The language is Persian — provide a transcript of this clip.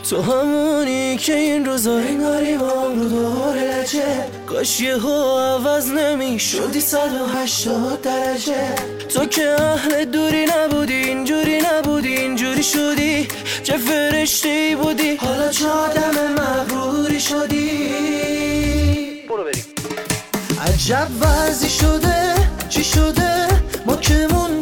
تو همونی که این روزا انگاری مام رو دور لجه، کاش یهو عوض نمیشدی 180 درجه. تو که اهل دوری نبودی، اینجوری نبودی، اینجوری شدی. چه فرشته‌ای بودی، حالا چه آدم مغروری شدی. برو بریم. عجب وضعی شده، چی شده؟ ما که موندیم